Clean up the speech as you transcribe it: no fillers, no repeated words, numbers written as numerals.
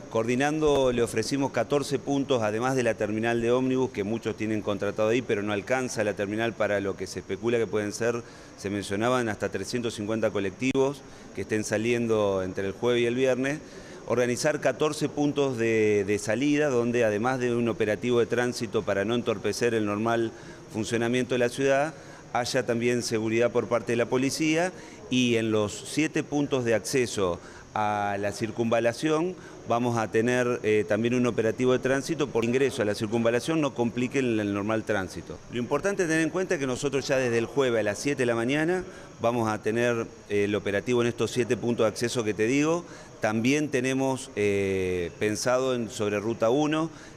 Coordinando le ofrecimos 14 puntos, además de la terminal de ómnibus, que muchos tienen contratado ahí, pero no alcanza la terminal para lo que se especula que pueden ser, se mencionaban hasta 350 colectivos que estén saliendo entre el jueves y el viernes. Organizar 14 puntos de salida, donde además de un operativo de tránsito para no entorpecer el normal funcionamiento de la ciudad, haya también seguridad por parte de la policía, y en los 7 puntos de acceso a la circunvalación vamos a tener también un operativo de tránsito por ingreso a la circunvalación, no complique el normal tránsito. Lo importante es tener en cuenta que nosotros ya desde el jueves a las 7 de la mañana vamos a tener el operativo en estos 7 puntos de acceso que te digo. También tenemos pensado sobre Ruta 1